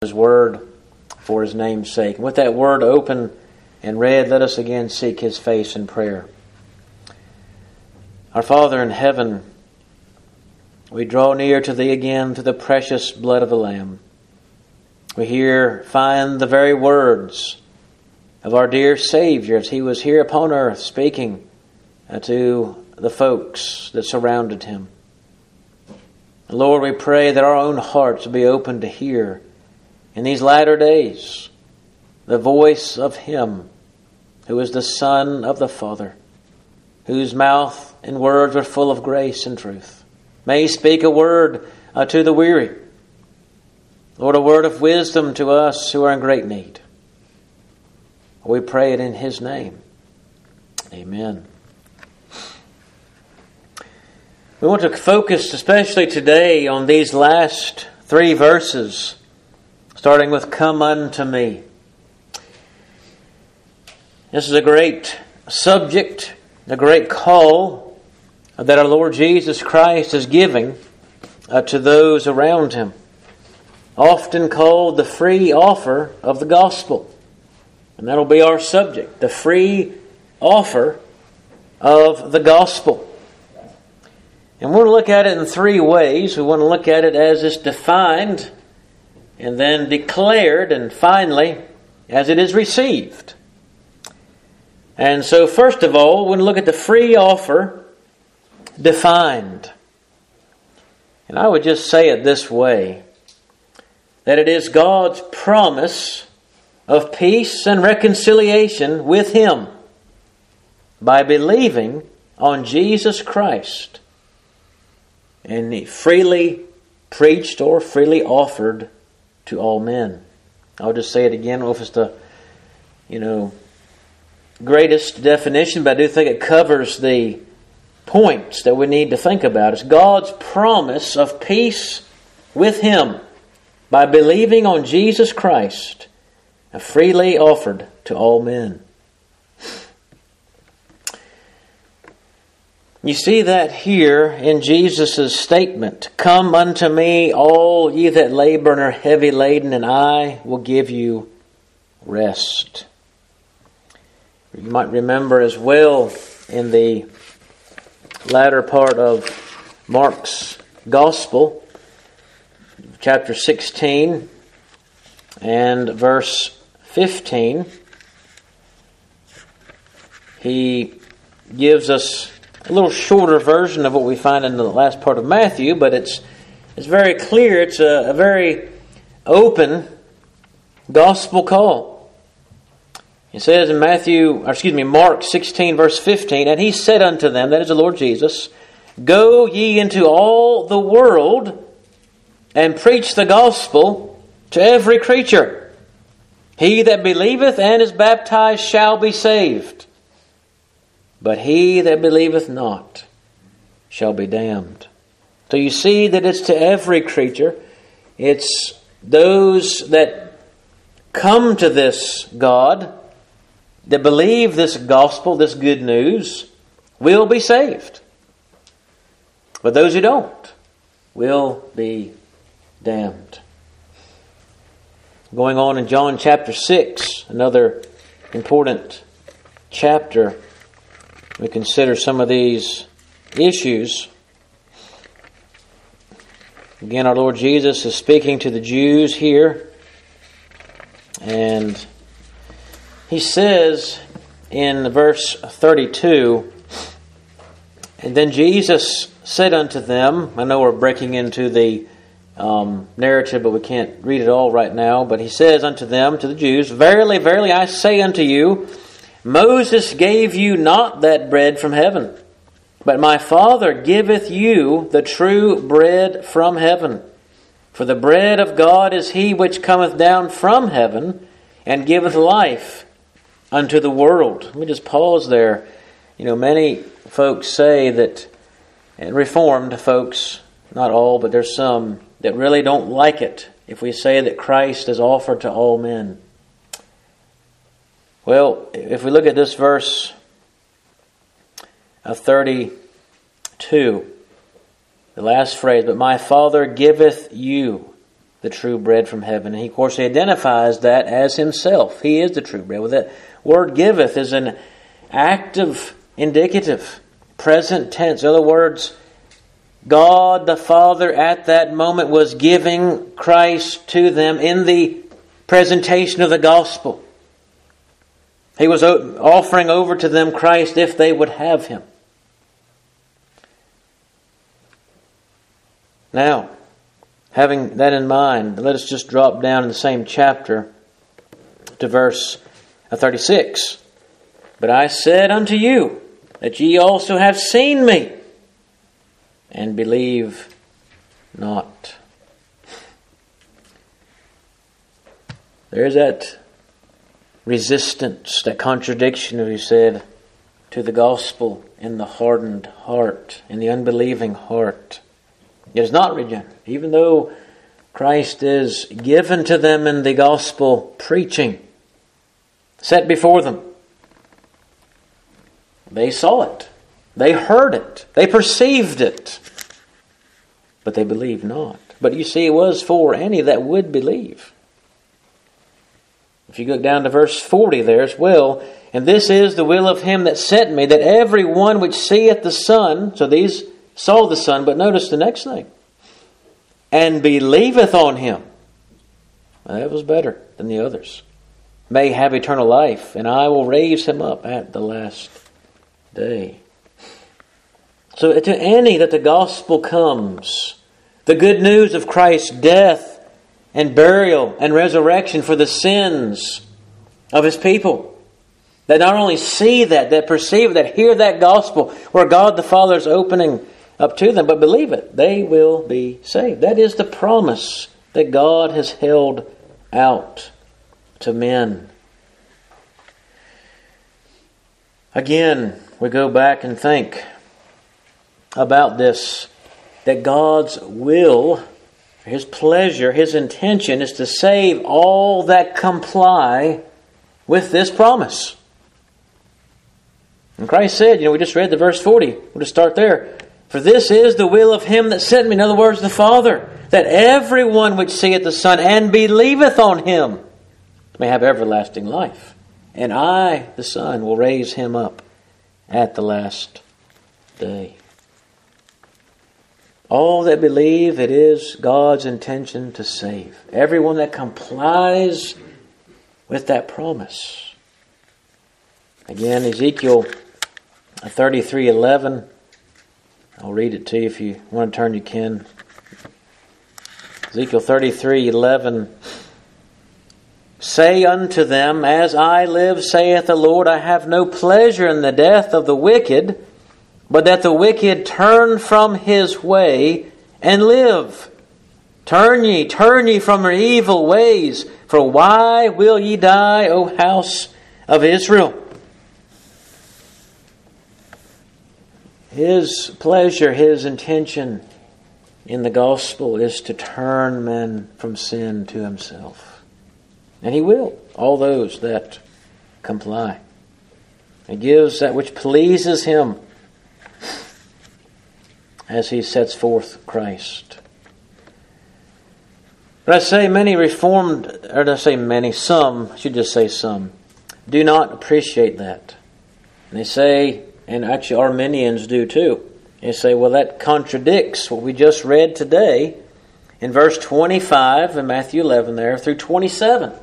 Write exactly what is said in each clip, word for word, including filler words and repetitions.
His word for His name's sake. And with that word open and read, let us again seek His face in prayer. Our Father in heaven, we draw near to Thee again through the precious blood of the Lamb. We here find the very words of our dear Savior as He was here upon earth speaking to the folks that surrounded Him. Lord, we pray that our own hearts will be open to hear in these latter days the voice of Him who is the Son of the Father, whose mouth and words are full of grace and truth. May He speak a word uh, to the weary. Lord, a word of wisdom to us who are in great need. We pray it in His name. Amen. We want to focus especially today on these last three verses, starting with "Come unto me." This is a great subject, a great call that our Lord Jesus Christ is giving uh, to those around Him, often called the free offer of the gospel. And that'll be our subject, the free offer of the gospel. And we want to look at it in three ways. We want to look at it as it's defined, and then declared, and finally, as it is received. And so, first of all, we want to look at the free offer defined. And I would just say it this way, that it is God's promise of peace and reconciliation with Him by believing on Jesus Christ, and He freely preached or freely offered to all men. I'll just say it again. I don't know if it's the, you know, greatest definition, but I do think it covers the points that we need to think about. It's God's promise of peace with Him by believing on Jesus Christ, freely offered to all men. You see that here in Jesus' statement. "Come unto me, all ye that labor and are heavy laden, and I will give you rest." You might remember as well in the latter part of Mark's Gospel, chapter sixteen and verse fifteen, he gives us a little shorter version of what we find in the last part of Matthew, but it's it's very clear. It's a, a very open gospel call. It says in Matthew, or excuse me, Mark sixteen, verse fifteen, "And He said unto them," that is the Lord Jesus, "Go ye into all the world and preach the gospel to every creature. He that believeth and is baptized shall be saved, but he that believeth not shall be damned." So you see that it's to every creature. It's those that come to this God, that believe this gospel, this good news, will be saved. But those who don't will be damned. Going on in John chapter six, another important chapter, we consider some of these issues. Again, our Lord Jesus is speaking to the Jews here, and He says in verse thirty-two, "And then Jesus said unto them," I know we're breaking into the um, narrative, but we can't read it all right now, but He says unto them, to the Jews, "Verily, verily, I say unto you, Moses gave you not that bread from heaven, but my Father giveth you the true bread from heaven. For the bread of God is He which cometh down from heaven, and giveth life unto the world." Let me just pause there. You know, many folks say that, and Reformed folks, not all, but there's some that really don't like it if we say that Christ is offered to all men. Well, if we look at this verse of thirty-two, the last phrase, "But my Father giveth you the true bread from heaven. And he, of course, he identifies that as himself. He is the true bread. Well, that word giveth is an active indicative, present tense. In other words, God the Father at that moment was giving Christ to them in the presentation of the gospel. He was offering over to them Christ if they would have Him. Now, having that in mind, let us just drop down in the same chapter to verse thirty-six. But I said unto you that ye also have seen me, and believe not. There's that resistance, that contradiction, as we said, to the gospel in the hardened heart, in the unbelieving heart. It is not regenerate, even though Christ is given to them in the gospel preaching, set before them. They saw it. They heard it. They perceived it. But they believed not. But you see, it was for any that would believe. If you go down to verse forty there as well, and this is the will of him that sent me, that every one which seeth the Son, so these saw the Son, but notice the next thing, and believeth on him. Well, that was better than the others. May have eternal life, and I will raise him up at the last day. So to any that the gospel comes, the good news of Christ's death and burial and resurrection for the sins of His people, that not only see that, that perceive that, hear that gospel where God the Father is opening up to them, but believe it, they will be saved. That is the promise that God has held out to men. Again, we go back and think about this, that God's will, His pleasure, His intention is to save all that comply with this promise. And Christ said, you know, we just read the verse forty. We'll just start there. For this is the will of Him that sent me. In other words, the Father, that everyone which seeth the Son and believeth on Him may have everlasting life. And I, the Son, will raise him up at the last day. All that believe, it is God's intention to save. Everyone that complies with that promise. Again, Ezekiel thirty-three eleven. I'll read it to you. If you want to turn, you can. Ezekiel thirty-three eleven. Say unto them, as I live, saith the Lord, I have no pleasure in the death of the wicked, but that the wicked turn from his way and live. Turn ye, turn ye from your evil ways, for why will ye die, O house of Israel? His pleasure, His intention in the gospel is to turn men from sin to Himself. And He will, all those that comply. He gives that which pleases Him as He sets forth Christ. But I say many Reformed, or did I say many, some, I should just say some, do not appreciate that. And they say, and actually Arminians do too, they say, well, that contradicts what we just read today in verse twenty-five in Matthew eleven there through twenty-seven.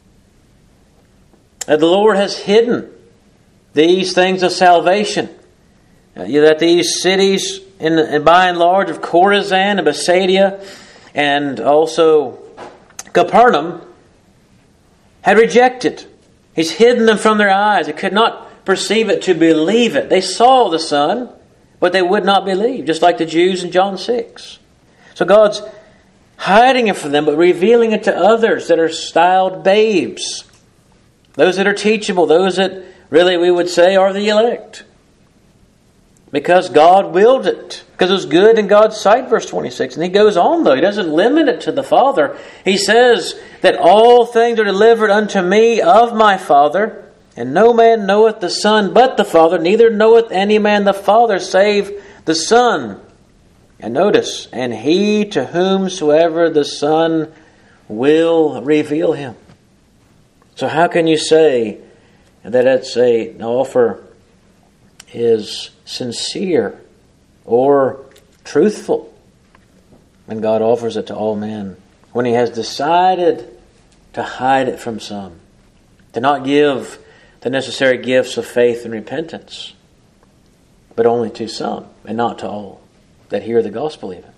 That the Lord has hidden these things of salvation. Uh, that these cities, in, in by and large, of Chorazin and Bethsaida and also Capernaum, had rejected. He's hidden them from their eyes. They could not perceive it to believe it. They saw the Son, but they would not believe, just like the Jews in John six. So God's hiding it from them, but revealing it to others that are styled babes. Those that are teachable, those that really we would say are the elect. Because God willed it. Because it was good in God's sight, verse twenty-six. And He goes on though. He doesn't limit it to the Father. He says that all things are delivered unto me of my Father. And no man knoweth the Son but the Father. Neither knoweth any man the Father save the Son. And notice, and he to whomsoever the Son will reveal Him. So how can you say that it's a, an offer is sincere or truthful when God offers it to all men, when He has decided to hide it from some, to not give the necessary gifts of faith and repentance, but only to some and not to all that hear the gospel even?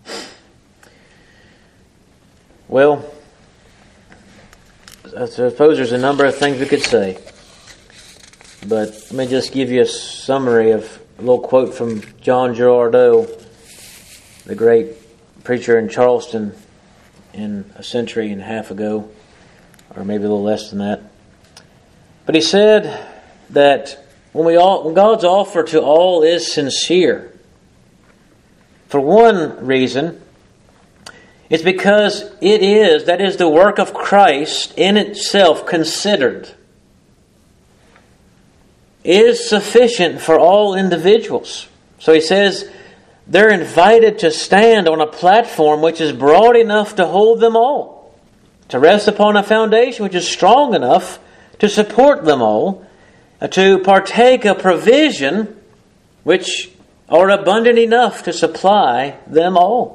Well, I suppose there's a number of things we could say, but let me just give you a summary of a little quote from John Girardeau, the great preacher in Charleston in a century and a half ago, or maybe a little less than that. But he said that when we all, when God's offer to all is sincere, for one reason, it's because it is, that is the work of Christ in itself considered, is sufficient for all individuals. So he says they're invited to stand on a platform which is broad enough to hold them all, to rest upon a foundation which is strong enough to support them all, to partake of provision which are abundant enough to supply them all.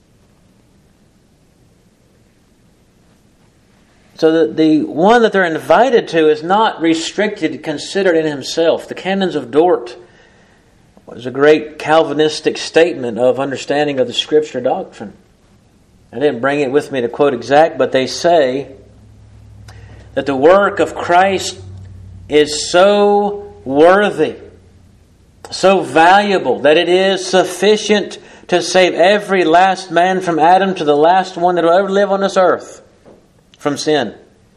So that the one that they're invited to is not restricted, considered in himself. The Canons of Dort was a great Calvinistic statement of understanding of the Scripture doctrine. I didn't bring it with me to quote exact, but they say that the work of Christ is so worthy, so valuable, that it is sufficient to save every last man from Adam to the last one that will ever live on this earth from sin.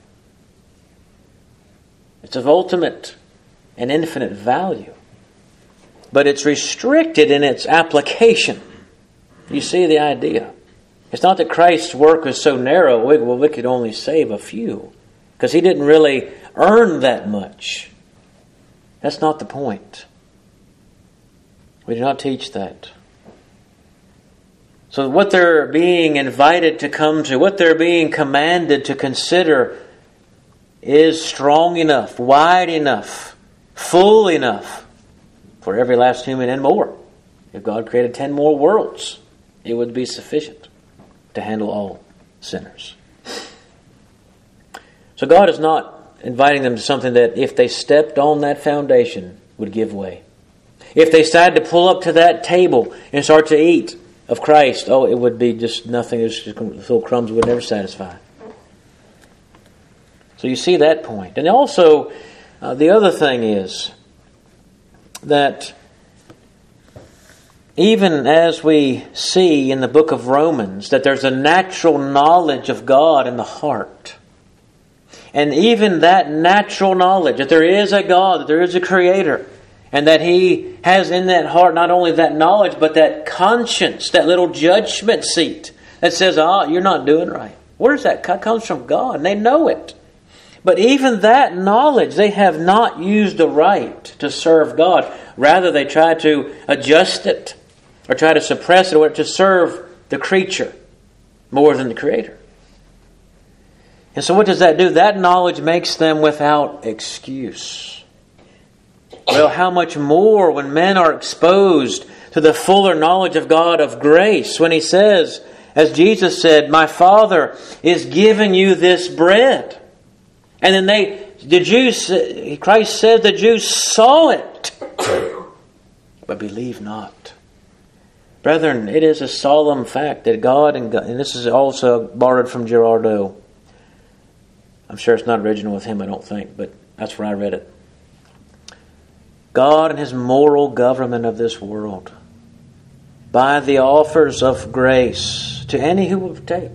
It's of ultimate and infinite value, but it's restricted in its application. You see the idea? It's not that Christ's work was so narrow, well, we could only save a few, because He didn't really earn that much. That's not the point. We do not teach that. So what they're being invited to come to, what they're being commanded to consider, is strong enough, wide enough, full enough for every last human and more. If God created ten more worlds, it would be sufficient to handle all sinners. So God is not inviting them to something that, if they stepped on that foundation, would give way. If they decided to pull up to that table and start to eat of Christ, oh, it would be just nothing. It was just little crumbs would never satisfy. So you see that point. And also, uh, the other thing is that even as we see in the book of Romans that there's a natural knowledge of God in the heart, and even that natural knowledge that there is a God, that there is a Creator, and that He has in that heart not only that knowledge, but that conscience, that little judgment seat that says, ah, oh, you're not doing right. Where does that come? It comes from God, and they know it. But even that knowledge, they have not used the right to serve God. Rather, they try to adjust it or try to suppress it or to serve the creature more than the Creator. And so what does that do? That knowledge makes them without excuse. Well, how much more when men are exposed to the fuller knowledge of God of grace, when He says, as Jesus said, my Father is giving you this bread. And then they, the Jews, Christ said the Jews saw it, but believe not. Brethren, it is a solemn fact that God, and, God, and this is also borrowed from Girardeau. I'm sure it's not original with him, I don't think, but that's where I read it. God and His moral government of this world, by the offers of grace to any who will take.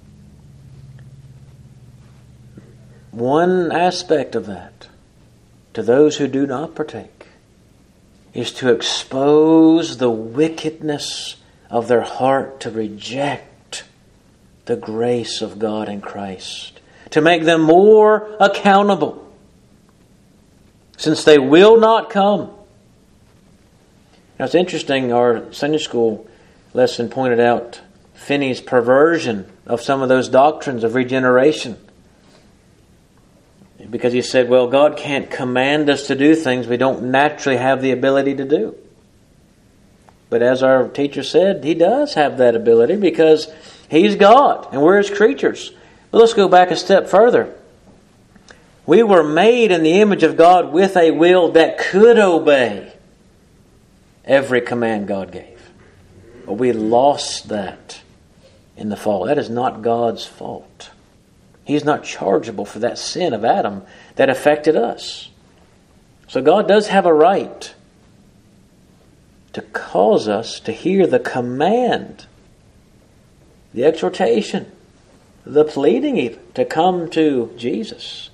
One aspect of that, to those who do not partake, is to expose the wickedness of their heart to reject the grace of God in Christ, to make them more accountable, since they will not come. Now it's interesting, our Sunday school lesson pointed out Finney's perversion of some of those doctrines of regeneration. Because he said, well, God can't command us to do things we don't naturally have the ability to do. But as our teacher said, He does have that ability because He's God and we're His creatures. But let's go back a step further. We were made in the image of God with a will that could obey every command God gave. But we lost that in the fall. That is not God's fault. He's not chargeable for that sin of Adam that affected us. So God does have a right to cause us to hear the command, the exhortation, the pleading even, to come to Jesus.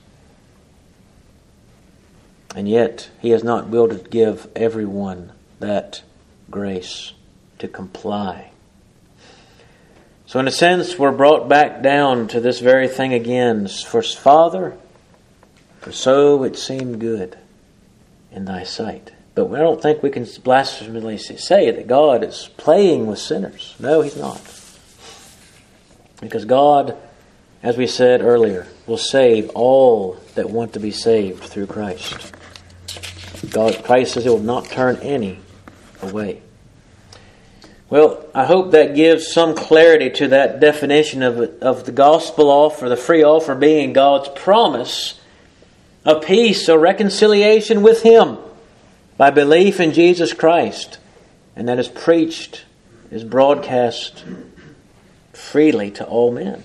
And yet, He has not willed to give everyone that grace to comply. So in a sense, we're brought back down to this very thing again. For Father, for so it seemed good in Thy sight. But I don't think we can blasphemously say that God is playing with sinners. No, He's not. Because God, as we said earlier, will save all that want to be saved through Christ. God, Christ says He will not turn any away. Well, I hope that gives some clarity to that definition of, of the gospel offer, the free offer being God's promise of peace or reconciliation with Him by belief in Jesus Christ. And that is preached, is broadcast freely to all men.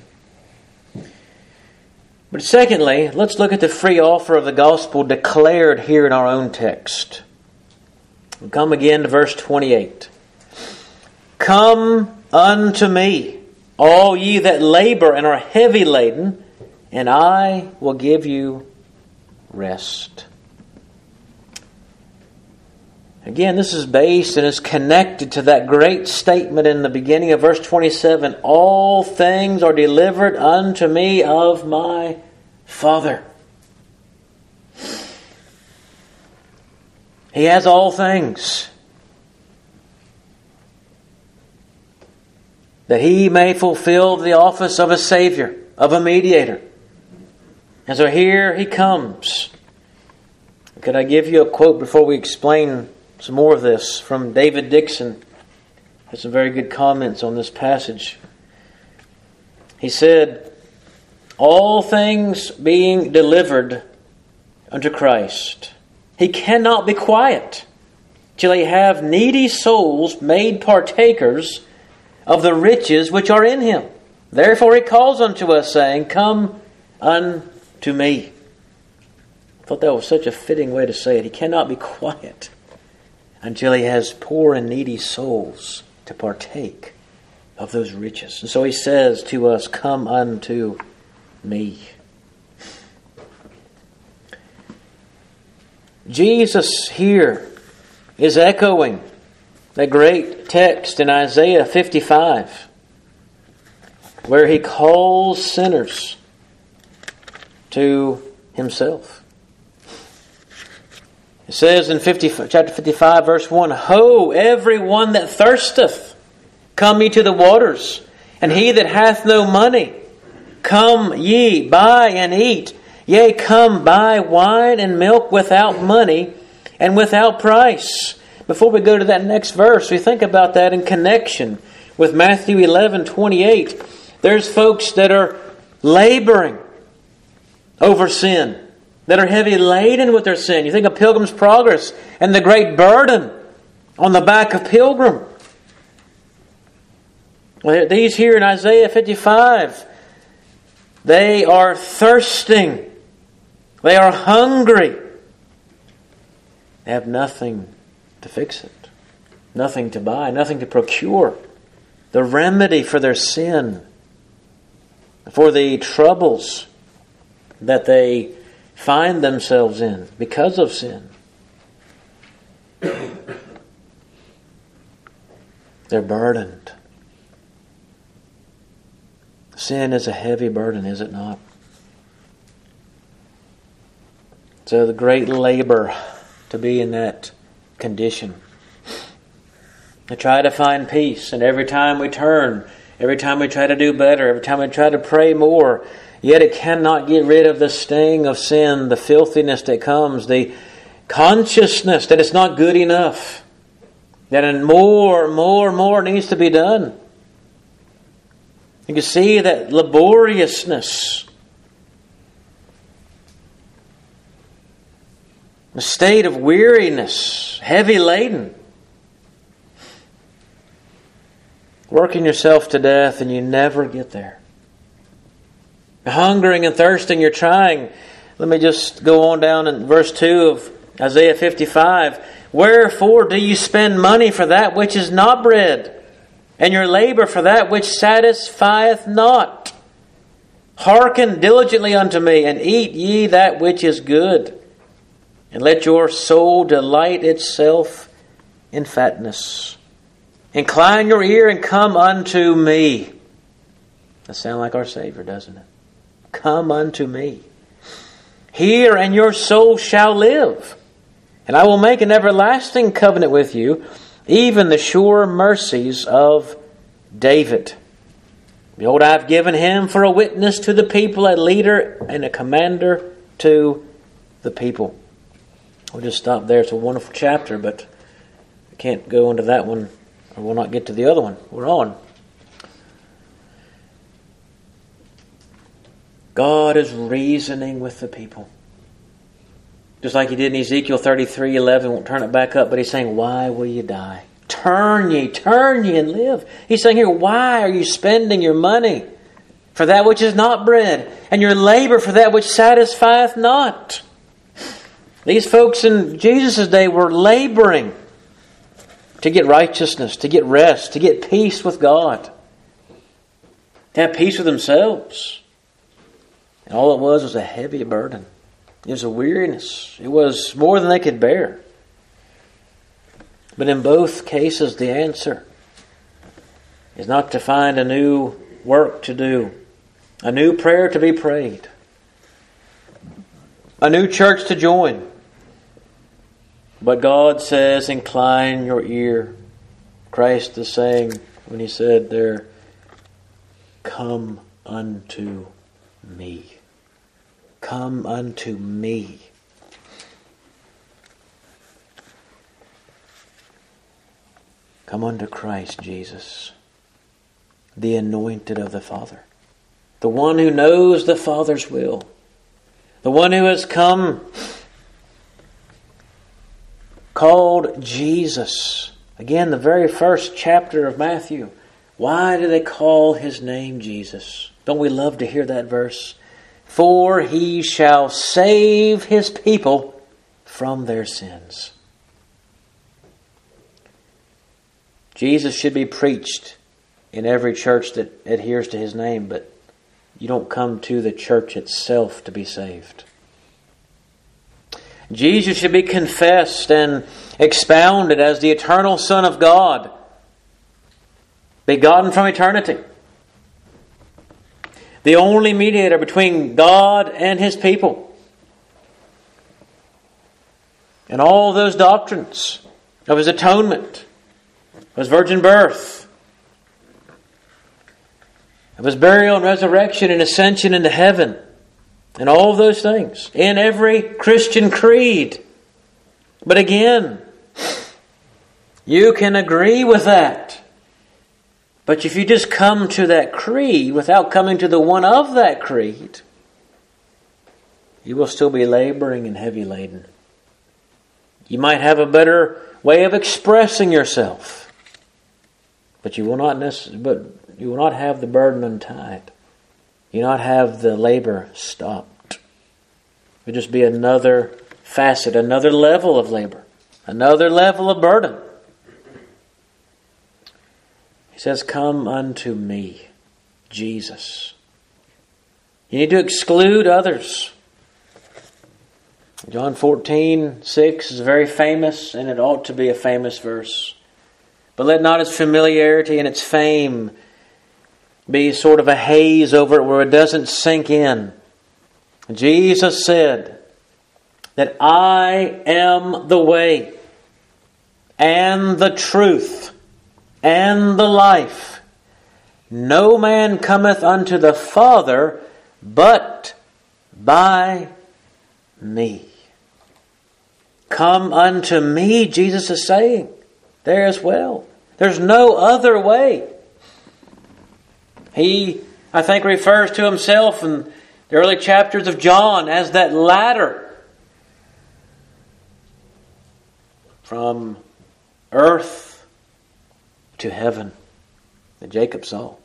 But secondly, let's look at the free offer of the gospel declared here in our own text. We'll come again to verse twenty-eight. Come unto me, all ye that labor and are heavy laden, and I will give you rest. Again, this is based and is connected to that great statement in the beginning of verse twenty-seven. All things are delivered unto me of my Father. He has all things, that He may fulfill the office of a Savior, of a mediator. And so here He comes. Could I give you a quote before we explain some more of this from David Dixon? Has some very good comments on this passage. He said, all things being delivered unto Christ, He cannot be quiet till He have needy souls made partakers of the riches which are in Him. Therefore He calls unto us, saying, come unto me. I thought that was such a fitting way to say it. He cannot be quiet until He has poor and needy souls to partake of those riches. And so He says to us, come unto me. Jesus here is echoing that great text in Isaiah fifty-five, where He calls sinners to Himself. It says in fifty, chapter fifty-five, verse one, Ho, every one that thirsteth, come ye to the waters, and he that hath no money, come ye, buy and eat. Yea, come buy wine and milk without money and without price. Before we go to that next verse, we think about that in connection with Matthew eleven twenty-eight. There's folks that are laboring over sin, that are heavy laden with their sin. You think of Pilgrim's Progress and the great burden on the back of Pilgrim. Well, these here in Isaiah fifty-five, they are thirsting. They are hungry. They have nothing to fix it. Nothing to buy. Nothing to procure. The remedy for their sin. For the troubles that they find themselves in because of sin. They're burdened. Sin is a heavy burden, is it not? So the great labor to be in that condition. To try to find peace, and every time we turn, Every time we try to do better, every time we try to pray more, yet it cannot get rid of the sting of sin, the filthiness that comes, the consciousness that it's not good enough, that more, more, more needs to be done. You can see that laboriousness, a state of weariness, heavy laden. Working yourself to death and you never get there. Hungering and thirsting, you're trying. Let me just go on down in verse two of Isaiah fifty-five. Wherefore do you spend money for that which is not bread, and your labor for that which satisfieth not? Hearken diligently unto me, and eat ye that which is good, and let your soul delight itself in fatness. Incline your ear and come unto me. That sounds like our Savior, doesn't it? Come unto me. Hear, and your soul shall live. And I will make an everlasting covenant with you, even the sure mercies of David. Behold, I have given him for a witness to the people, a leader and a commander to the people. We'll just stop there. It's a wonderful chapter, but I can't go into that one, or we'll not get to the other one. We're on. God is reasoning with the people. Just like he did in Ezekiel thirty-three eleven. Won't turn it back up, but he's saying, why will you die? Turn ye, turn ye and live. He's saying here, why are you spending your money for that which is not bread, and your labor for that which satisfieth not? These folks in Jesus' day were laboring to get righteousness, to get rest, to get peace with God, to have peace with themselves. And all it was was a heavy burden. It was a weariness. It was more than they could bear. But in both cases, the answer is not to find a new work to do, a new prayer to be prayed, a new church to join. But God says, incline your ear. Christ is saying, when he said there, come unto me. Come unto me. Come unto Christ Jesus, the anointed of the Father, the one who knows the Father's will, the one who has come called Jesus. Again, the very first chapter of Matthew. Why do they call his name Jesus? Don't we love to hear that verse? For he shall save his people from their sins. Jesus should be preached in every church that adheres to his name, but you don't come to the church itself to be saved. Jesus should be confessed and expounded as the eternal Son of God, begotten from eternity, the only mediator between God and his people. And all those doctrines of his atonement, of his virgin birth, of his burial and resurrection and ascension into heaven, and all of those things in every Christian creed. But again, you can agree with that. But if you just come to that creed without coming to the one of that creed, you will still be laboring and heavy laden. You might have a better way of expressing yourself, but you will not necess- but you will not have the burden untied. You will not have the labor stopped. It will just be another facet, another level of labor, another level of burden. He says, come unto me, Jesus. You need to exclude others. John fourteen six is very famous, and it ought to be a famous verse. But let not its familiarity and its fame be sort of a haze over it where it doesn't sink in. Jesus said that I am the way and the truth and the life. no man cometh unto the Father but by me. Come unto me, Jesus is saying there as well. There's no other way. He, I think, refers to himself in the early chapters of John as that ladder from earth to heaven that Jacob saw.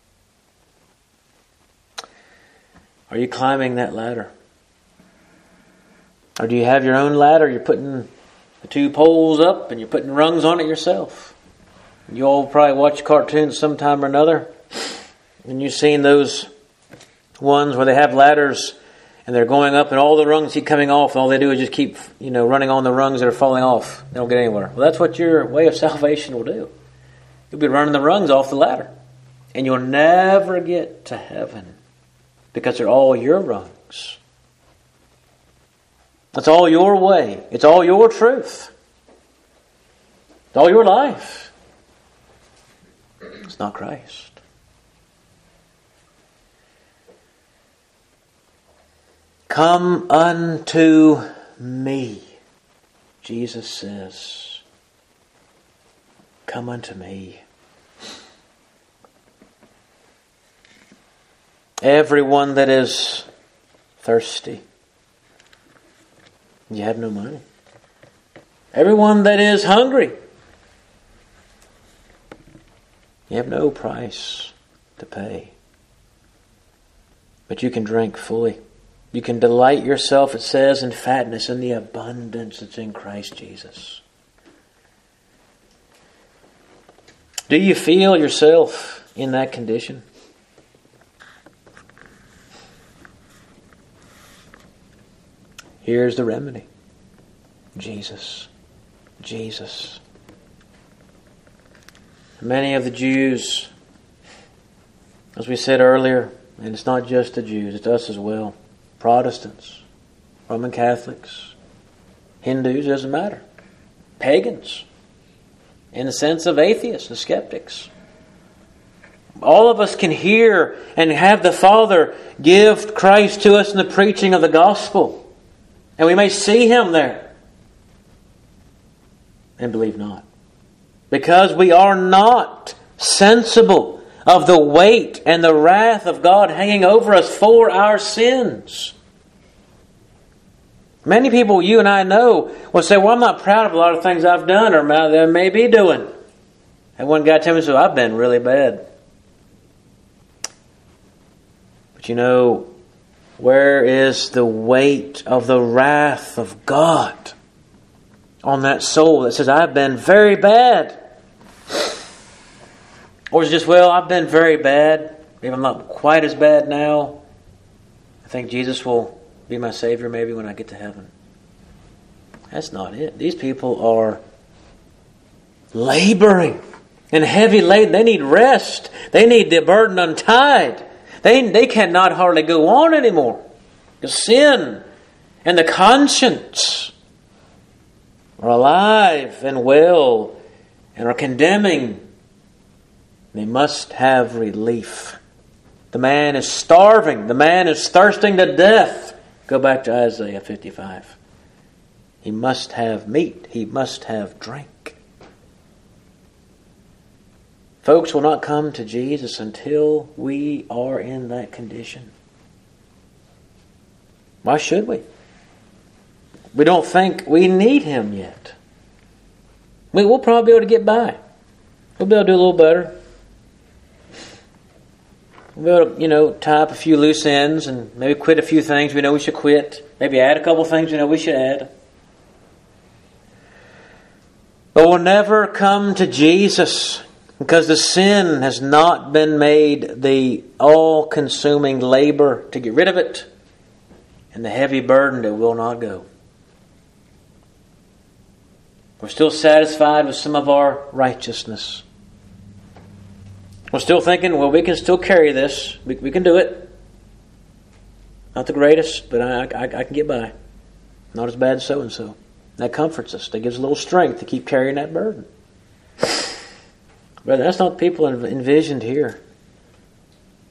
Are you climbing that ladder? Or do you have your own ladder? You're putting the two poles up and you're putting rungs on it yourself. You all probably watch cartoons sometime or another. And you've seen those ones where they have ladders and they're going up and all the rungs keep coming off. And all they do is just keep, you know, running on the rungs that are falling off. They don't get anywhere. Well, that's what your way of salvation will do. You'll be running the rungs off the ladder. And you'll never get to heaven because they're all your rungs. It's all your way. It's all your truth. It's all your life. It's not Christ. Come unto me, Jesus says. Come unto me. Everyone that is thirsty. You have no money. Everyone that is hungry. You have no price to pay. But you can drink fully. You can delight yourself, it says, in fatness, in the abundance that's in Christ Jesus. Do you feel yourself in that condition? Here's the remedy. Jesus. Jesus. Many of the Jews, as we said earlier, and it's not just the Jews, it's us as well. Protestants, Roman Catholics, Hindus, doesn't matter. Pagans, in the sense of atheists and skeptics. All of us can hear and have the Father give Christ to us in the preaching of the gospel. And we may see Him there. And believe not. Because we are not sensible of the weight and the wrath of God hanging over us for our sins. Many people you and I know will say, well, I'm not proud of a lot of things I've done or I may be doing. And one guy told me, so I've been really bad. But you know, where is the weight of the wrath of God on that soul that says, I've been very bad? Or is it just, well, I've been very bad. Maybe I'm not quite as bad now. I think Jesus will be my Savior maybe when I get to heaven. That's not it. These people are laboring and heavy laden. They need rest. They need the burden untied. They, they cannot hardly go on anymore. The sin and the conscience are alive and well and are condemning. They must have relief. The man is starving. The man is thirsting to death. Go back to Isaiah fifty-five. He must have meat. He must have drink. Folks will not come to Jesus until we are in that condition. Why should we? We don't think we need Him yet. We, we'll probably be able to get by. We'll be able to do a little better. We'll be able to, you know, tie up a few loose ends and maybe quit a few things we know we should quit. Maybe add a couple things we know we should add. But we'll never come to Jesus because the sin has not been made the all-consuming labor to get rid of it and the heavy burden that will not go. We're still satisfied with some of our righteousness. We're still thinking, well, we can still carry this. We, we can do it. Not the greatest, but I, I, I can get by. Not as bad as so-and-so. That comforts us. That gives a little strength to keep carrying that burden. But that's not the people envisioned here.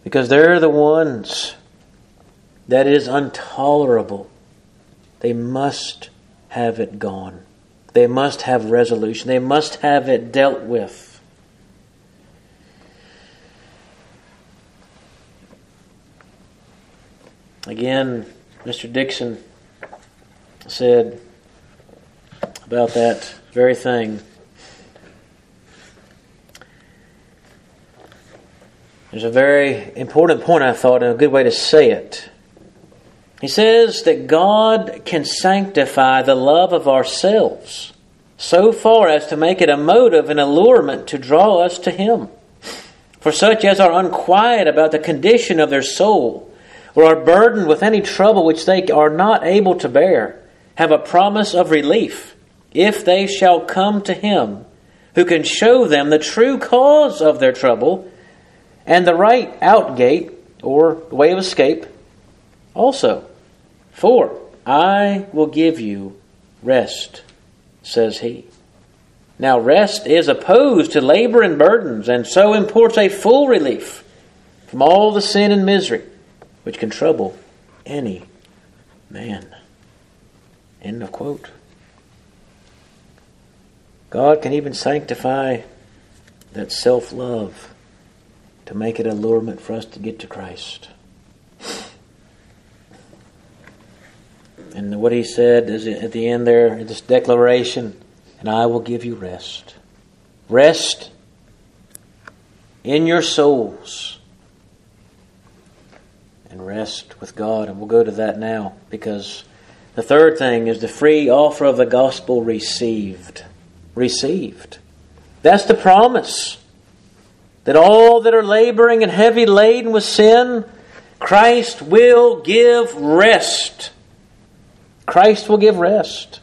Because they're the ones that is intolerable. They must have it gone. They must have resolution. They must have it dealt with. Again, Mister Dixon said about that very thing. There's a very important point, I thought, and a good way to say it. He says that God can sanctify the love of ourselves so far as to make it a motive and allurement to draw us to Him. For such as are unquiet about the condition of their soul, or are burdened with any trouble which they are not able to bear, have a promise of relief, if they shall come to Him, who can show them the true cause of their trouble, and the right outgate, or way of escape, also. For I will give you rest, says He. Now rest is opposed to labor and burdens, and so imports a full relief from all the sin and misery which can trouble any man. End of quote. God can even sanctify that self-love to make it an allurement for us to get to Christ. And what He said is at the end there, in this declaration, and I will give you rest. Rest in your souls. And rest with God. And we'll go to that now, because the third thing is the free offer of the gospel received. Received. That's the promise. That all that are laboring and heavy laden with sin, Christ will give rest. Christ will give rest.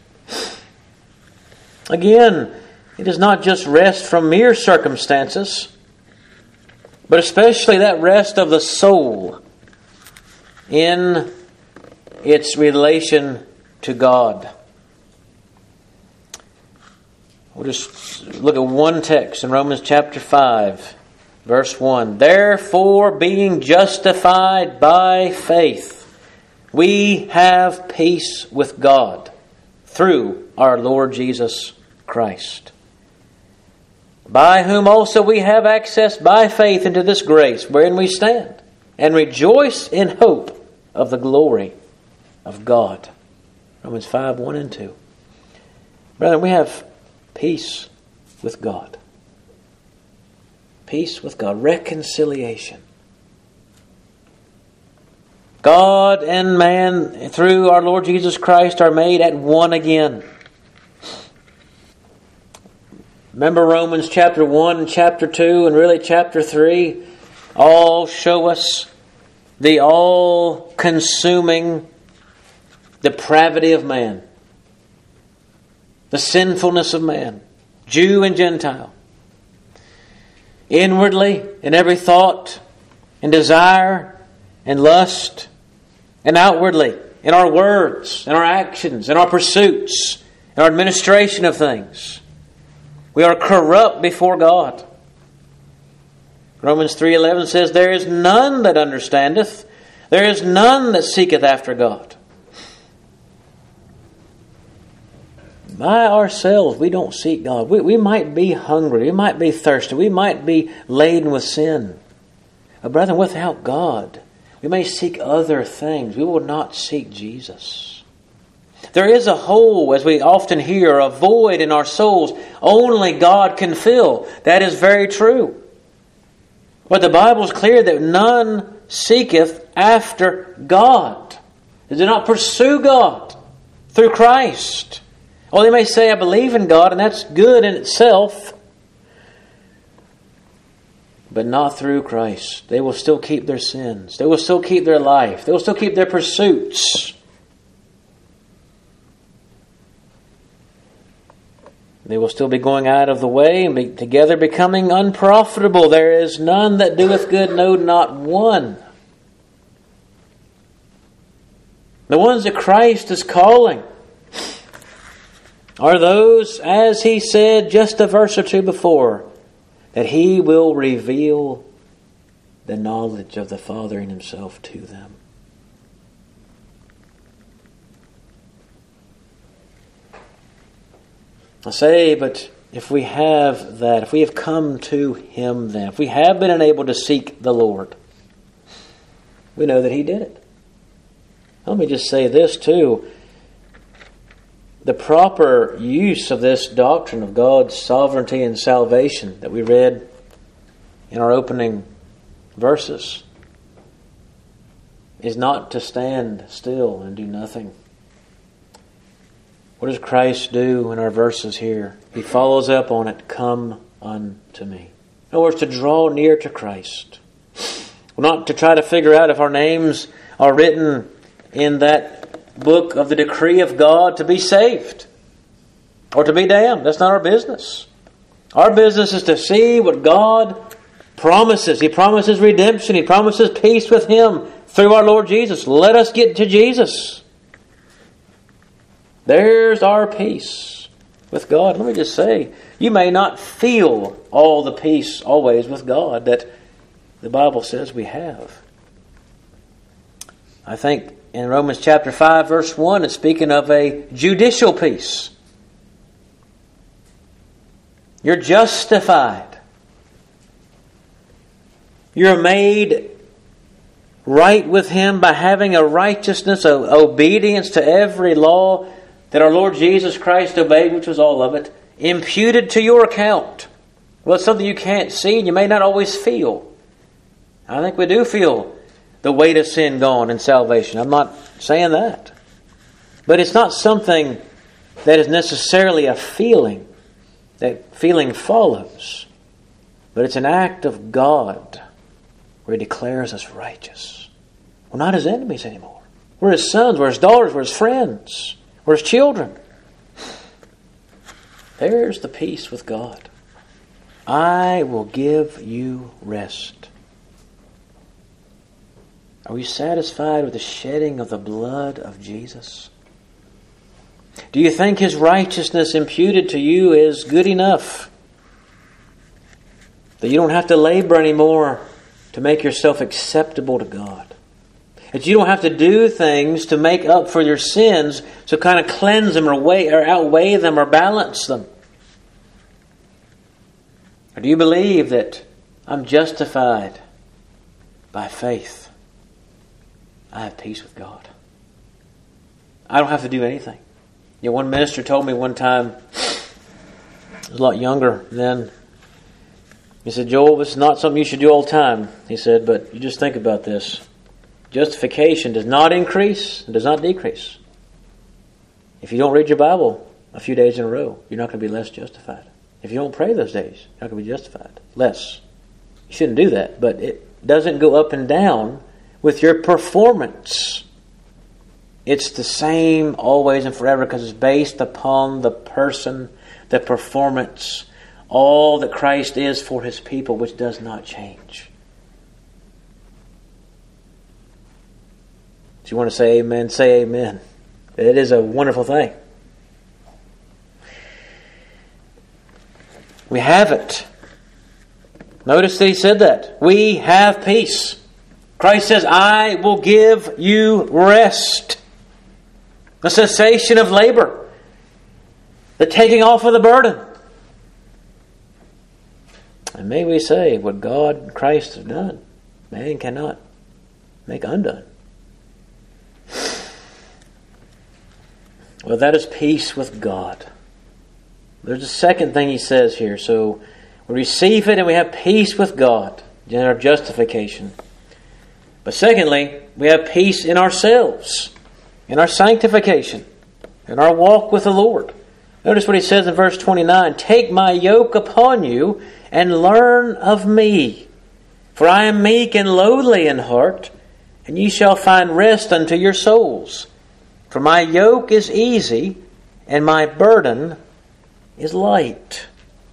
Again, it is not just rest from mere circumstances, but especially that rest of the soul in its relation to God. We'll just look at one text in Romans chapter five, verse one. Therefore, being justified by faith, we have peace with God through our Lord Jesus Christ, by whom also we have access by faith into this grace wherein we stand, and rejoice in hope of the glory of God. Romans five, one and two. Brethren, we have peace with God. Peace with God. Reconciliation. God and man, through our Lord Jesus Christ, are made at one again. Remember Romans chapter one and chapter two and really chapter three all show us the all-consuming depravity of man. The sinfulness of man. Jew and Gentile. Inwardly, in every thought and desire and lust, and outwardly, in our words, in our actions, in our pursuits, in our administration of things. We are corrupt before God. Romans three eleven says, there is none that understandeth, there is none that seeketh after God. By ourselves, we don't seek God. We, we might be hungry, we might be thirsty, we might be laden with sin. But brethren, without God, we may seek other things. We will not seek Jesus. There is a hole, as we often hear, a void in our souls only God can fill. That is very true. But the Bible is clear that none seeketh after God. They do not pursue God through Christ. Oh, they may say, I believe in God, and that's good in itself. But not through Christ. They will still keep their sins. They will still keep their life. They will still keep their pursuits. They will still be going out of the way and be together becoming unprofitable. There is none that doeth good, no, not one. The ones that Christ is calling are those, as He said just a verse or two before, that He will reveal the knowledge of the Father in Himself to them. I say, but if we have that, if we have come to Him then, if we have been enabled to seek the Lord, we know that He did it. Let me just say this too. The proper use of this doctrine of God's sovereignty and salvation that we read in our opening verses is not to stand still and do nothing. What does Christ do in our verses here? He follows up on it, come unto me. In other words, to draw near to Christ. Not to try to figure out if our names are written in that book of the decree of God to be saved or to be damned. That's not our business. Our business is to see what God promises. He promises redemption. He promises peace with Him through our Lord Jesus. Let us get to Jesus. There's our peace with God. Let me just say, you may not feel all the peace always with God that the Bible says we have. I think in Romans chapter five, verse one, it's speaking of a judicial peace. You're justified. You're made right with Him by having a righteousness, of obedience to every law that our Lord Jesus Christ obeyed, which was all of it, imputed to your account. Well, it's something you can't see and you may not always feel. I think we do feel the weight of sin gone in salvation. I'm not saying that. But it's not something that is necessarily a feeling. That feeling follows. But it's an act of God where He declares us righteous. We're not His enemies anymore. We're His sons, we're His daughters, we're His friends. We're His children. There's the peace with God. I will give you rest. Are we satisfied with the shedding of the blood of Jesus? Do you think His righteousness imputed to you is good enough? That you don't have to labor anymore to make yourself acceptable to God? That you don't have to do things to make up for your sins, to kind of cleanse them or, weigh, or outweigh them or balance them? Or do you believe that I'm justified by faith? I have peace with God. I don't have to do anything. You know, one minister told me one time, I was a lot younger then, he said, Joel, this is not something you should do all the time. He said, but you just think about this. Justification does not increase, it does not decrease. If you don't read your Bible a few days in a row, you're not going to be less justified. If you don't pray those days, you're not going to be justified. Less. You shouldn't do that, but it doesn't go up and down with your performance. It's the same always and forever because it's based upon the person, the performance, all that Christ is for His people, which does not change. If you want to say amen, say amen. It is a wonderful thing. We have it. Notice that He said that. We have peace. Christ says, I will give you rest. The cessation of labor. The taking off of the burden. And may we say, what God and Christ have done, man cannot make undone. Well, that is peace with God. There's a second thing He says here. So we receive it and we have peace with God in our justification. But secondly, we have peace in ourselves, in our sanctification, in our walk with the Lord. Notice what He says in verse twenty-nine. Take my yoke upon you and learn of me. For I am meek and lowly in heart, and ye shall find rest unto your souls. For my yoke is easy, and my burden is light.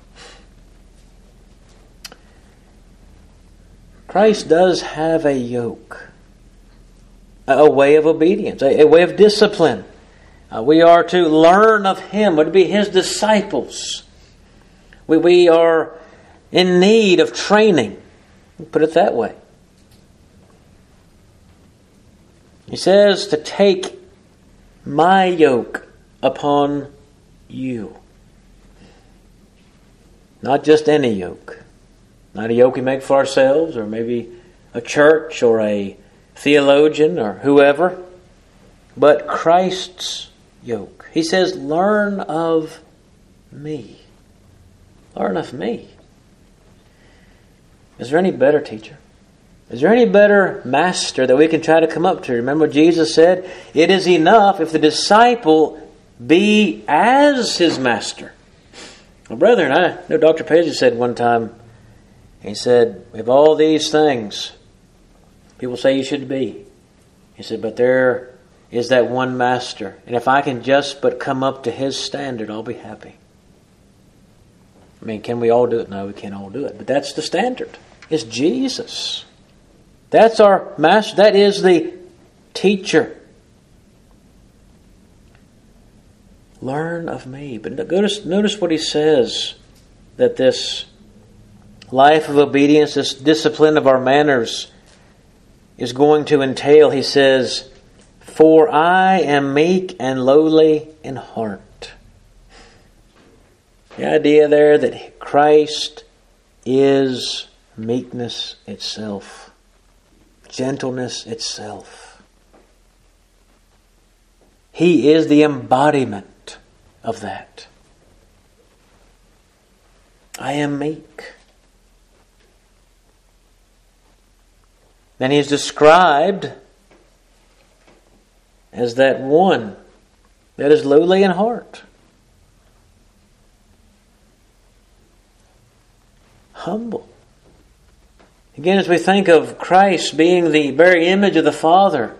Christ does have a yoke, a way of obedience, a, a way of discipline. Uh, we are to learn of Him, we're to be His disciples. We, we are in need of training, put it that way. He says to take my yoke upon you. Not just any yoke. Not a yoke we make for ourselves, or maybe a church or a theologian or whoever, but Christ's yoke. He says, learn of me. Learn of me. Is there any better teacher? Is there any better master that we can try to come up to? Remember what Jesus said? It is enough if the disciple be as his master. Well, brethren, I know Doctor Paisley said one time, he said, if all these things people say you should be, he said, but there is that one master. And if I can just but come up to his standard, I'll be happy. I mean, can we all do it? No, we can't all do it. But that's the standard. It's Jesus. That's our master. That is the teacher. Learn of me. But notice, notice what he says, that this life of obedience, this discipline of our manners is going to entail. He says, for I am meek and lowly in heart. The idea there that Christ is meekness itself, gentleness itself. He is the embodiment of that. I am meek. And he is described as that one that is lowly in heart. Humble. Again, as we think of Christ being the very image of the Father,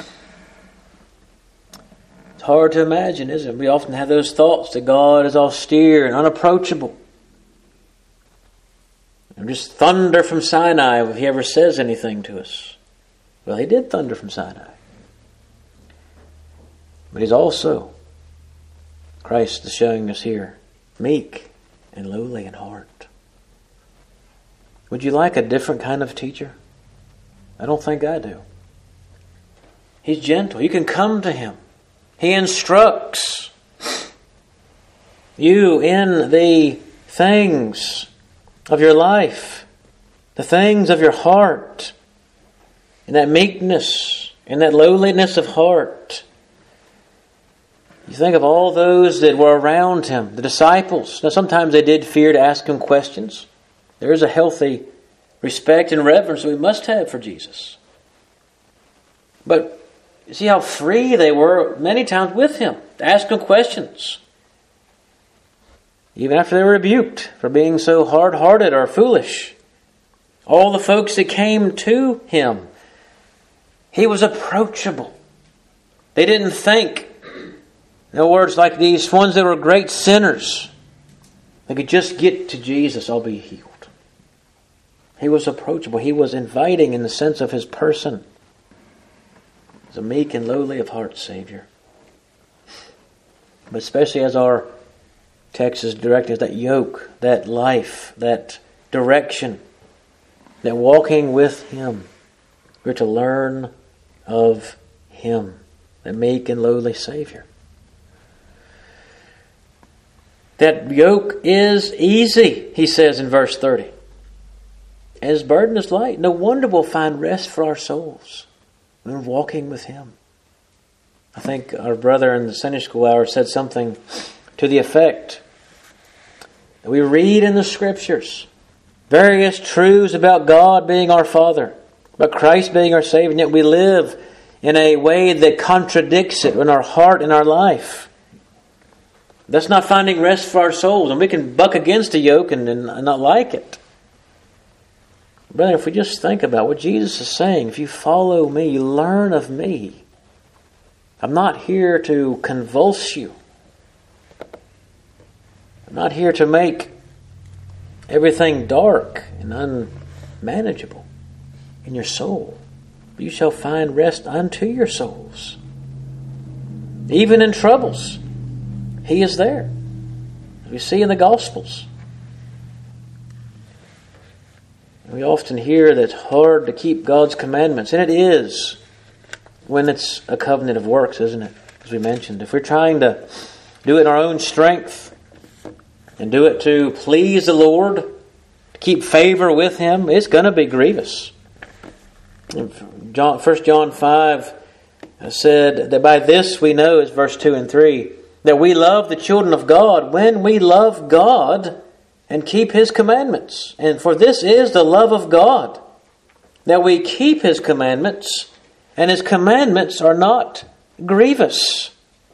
it's hard to imagine, isn't it? We often have those thoughts that God is austere and unapproachable. And just thunder from Sinai if he ever says anything to us. Well, he did thunder from Sinai. But he's also, Christ is showing us here, meek and lowly in heart. Would you like a different kind of teacher? I don't think I do. He's gentle. You can come to him. He instructs you in the things of your life, the things of your heart, in that meekness, in that lowliness of heart. You think of all those that were around him, the disciples. Now, sometimes they did fear to ask him questions. There is a healthy respect and reverence we must have for Jesus. But you see how free they were many times with him to ask him questions. Even after they were rebuked for being so hard-hearted or foolish. All the folks that came to him, he was approachable. They didn't think, in other words, like these ones that were great sinners, they could just get to Jesus, I'll be healed. He was approachable. He was inviting in the sense of his person. He's a meek and lowly of heart Savior. But especially as our text is directed, that yoke, that life, that direction, that walking with him, we're to learn of him, the meek and lowly Savior. That yoke is easy, he says in verse thirty. And his burden is light. No wonder we'll find rest for our souls when we're walking with him. I think our brother in the Sunday school hour said something to the effect that we read in the Scriptures various truths about God being our Father, about Christ being our Savior, and yet we live in a way that contradicts it in our heart and our life. That's not finding rest for our souls, and we can buck against a yoke and, and not like it. Brother, if we just think about what Jesus is saying, if you follow me, you learn of me. I'm not here to convulse you. I'm not here to make everything dark and unmanageable in your soul. You shall find rest unto your souls. Even in troubles, he is there. As we see in the Gospels. We often hear that it's hard to keep God's commandments, and it is. when it's a covenant of works, isn't it? As we mentioned, if we're trying to do it in our own strength and do it to please the Lord, to keep favor with Him, it's going to be grievous. John, First John five said that by this we know, is verse two and three, that we love the children of God when we love God and keep His commandments. And for this is the love of God, that we keep His commandments, and His commandments are not grievous.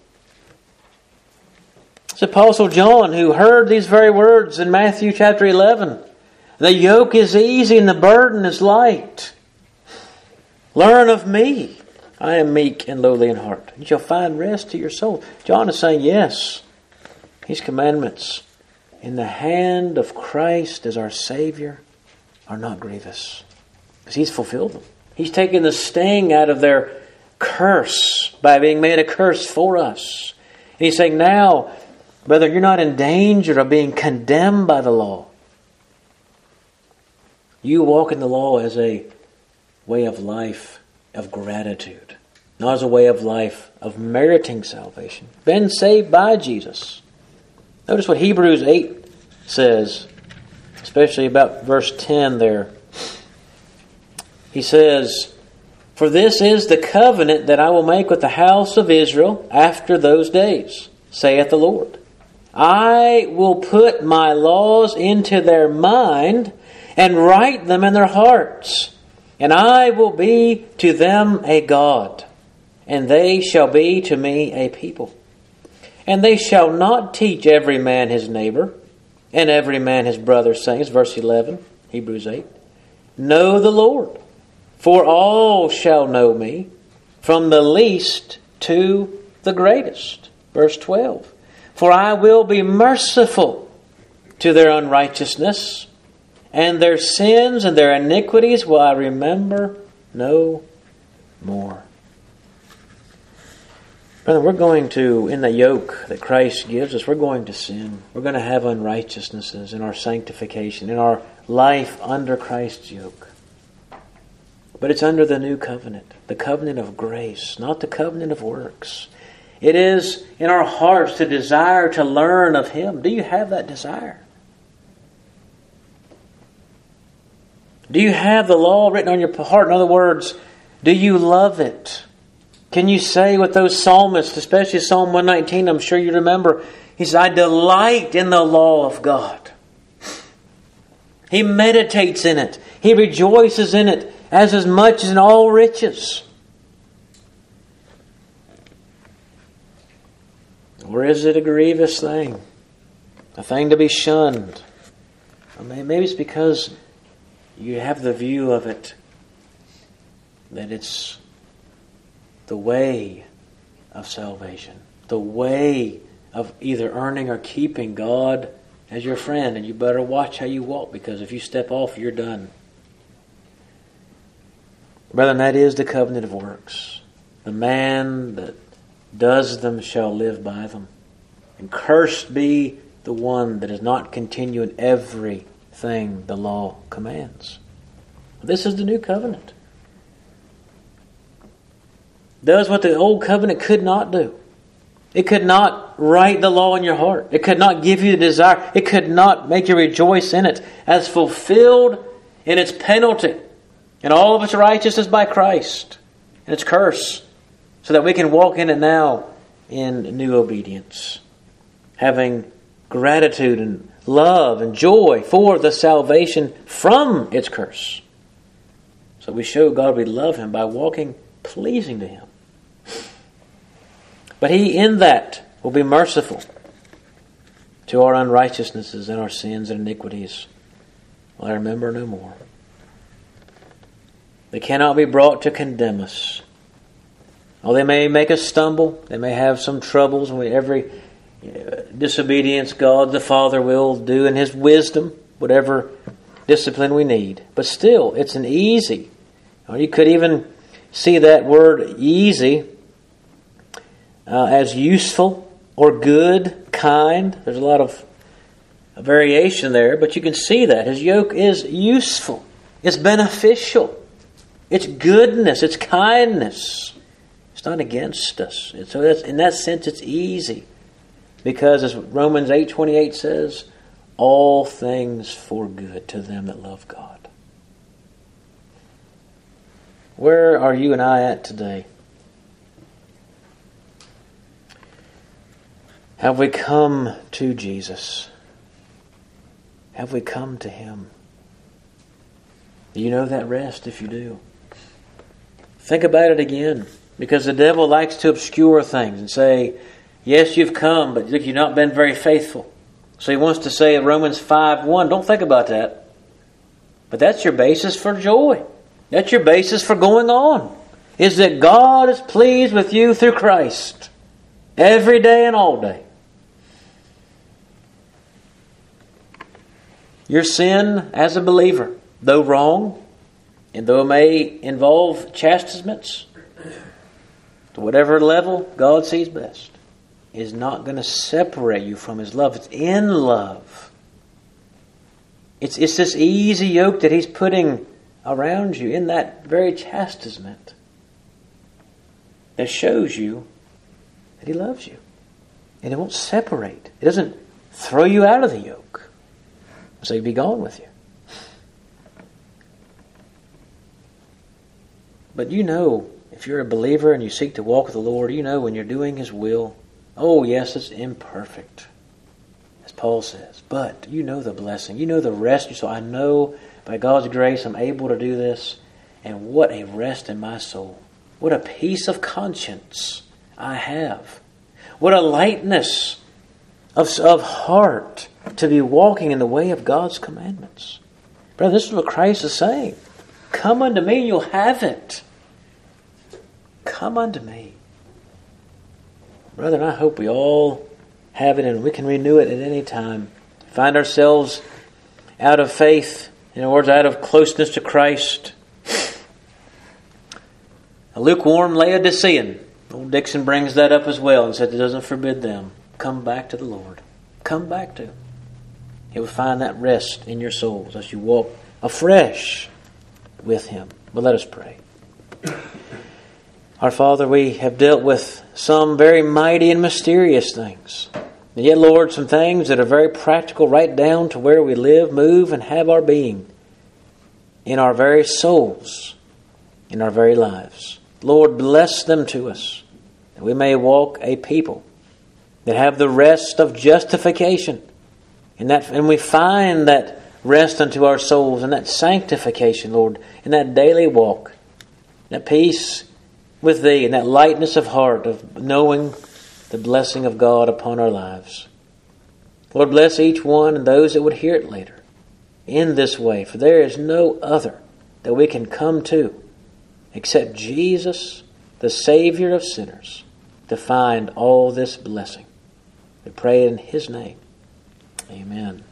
It's Apostle John who heard these very words in Matthew chapter eleven. The yoke is easy and the burden is light. Learn of me. I am meek and lowly in heart. You shall find rest to your soul. John is saying, yes, His commandments in the hand of Christ as our Savior are not grievous, because He's fulfilled them. He's taken the sting out of their curse by being made a curse for us. And He's saying, now, brother, you're not in danger of being condemned by the law. You walk in the law as a way of life of gratitude, not as a way of life of meriting salvation. Been saved by Jesus. Notice what Hebrews eight says, especially about verse ten there. He says, for this is the covenant that I will make with the house of Israel after those days, saith the Lord. I will put my laws into their mind and write them in their hearts. And I will be to them a God, and they shall be to me a people. And they shall not teach every man his neighbor, and every man his brother, saying, verse eleven, Hebrews eight, know the Lord, for all shall know me, from the least to the greatest. Verse twelve, for I will be merciful to their unrighteousness, and their sins and their iniquities will I remember no more. Brother, we're going to, in the yoke that Christ gives us, we're going to sin. We're going to have unrighteousnesses in our sanctification, in our life under Christ's yoke. But it's under the new covenant, the covenant of grace, not the covenant of works. It is in our hearts to desire to learn of Him. Do you have that desire? Do you have the law written on your heart? In other words, do you love it? Can you say with those psalmists, especially Psalm one nineteen, I'm sure you remember, he says, I delight in the law of God. He meditates in it. He rejoices in it as as much as in all riches. Or is it a grievous thing? A thing to be shunned? I mean, maybe it's because you have the view of it that it's the way of salvation, the way of either earning or keeping God as your friend, and you better watch how you walk, because if you step off, you're done. Brethren, that is the covenant of works. The man that does them shall live by them. And cursed be the one that does not continue in every thing the law commands. This is the new covenant. Does what the old covenant could not do. It could not write the law in your heart. It could not give you the desire. It could not make you rejoice in it as fulfilled in its penalty and all of its righteousness by Christ and its curse, so that we can walk in it now in new obedience, having gratitude and love and joy for the salvation from its curse. So we show God we love Him by walking pleasing to Him. But He in that will be merciful to our unrighteousnesses and our sins and iniquities. Will I remember no more. They cannot be brought to condemn us. Oh, they may make us stumble. They may have some troubles. And every disobedience, God the Father will do in His wisdom whatever discipline we need. But still, it's an easy. Or you could even see that word easy uh, as useful or good, kind. There's a lot of variation there, but you can see that. His yoke is useful. It's beneficial. It's goodness. It's kindness. It's not against us. And so that's, in that sense, it's easy. Because as Romans eight twenty-eight says, all things for good to them that love God. Where are you and I at today? Have we come to Jesus? Have we come to Him? Do you know that rest if you do? Think about it again. Because the devil likes to obscure things and say, yes, you've come, but look, you've not been very faithful. So he wants to say in Romans five one, don't think about that. But that's your basis for joy. That's your basis for going on. Is that God is pleased with you through Christ. Every day and all day. Your sin as a believer, though wrong, and though it may involve chastisements, to whatever level God sees best, is not going to separate you from His love. It's in love. It's, it's this easy yoke that He's putting around you in that very chastisement that shows you that He loves you. And it won't separate. It doesn't throw you out of the yoke. So He'll be gone with you. But you know, if you're a believer and you seek to walk with the Lord, you know when you're doing His will, oh yes, it's imperfect, as Paul says. But you know the blessing. You know the rest. So I know by God's grace I'm able to do this. And what a rest in my soul. What a peace of conscience I have. What a lightness of, of heart to be walking in the way of God's commandments. Brother, this is what Christ is saying. Come unto me and you'll have it. Come unto me. Brother, I hope we all have it and we can renew it at any time. Find ourselves out of faith, in other words, out of closeness to Christ. A lukewarm Laodicean. Old Dixon brings that up as well and said it doesn't forbid them. Come back to the Lord. Come back to Him. He will find that rest in your souls as you walk afresh with Him. But let us pray. Our Father, we have dealt with some very mighty and mysterious things. And yet, Lord, some things that are very practical right down to where we live, move, and have our being. In our very souls. In our very lives. Lord, bless them to us. That we may walk a people that have the rest of justification. And that, and we find that rest unto our souls and that sanctification, Lord, in that daily walk. That peace with Thee and that lightness of heart of knowing the blessing of God upon our lives. Lord, bless each one and those that would hear it later in this way, for there is no other that we can come to except Jesus, the Savior of sinners, to find all this blessing. We pray in His name. Amen.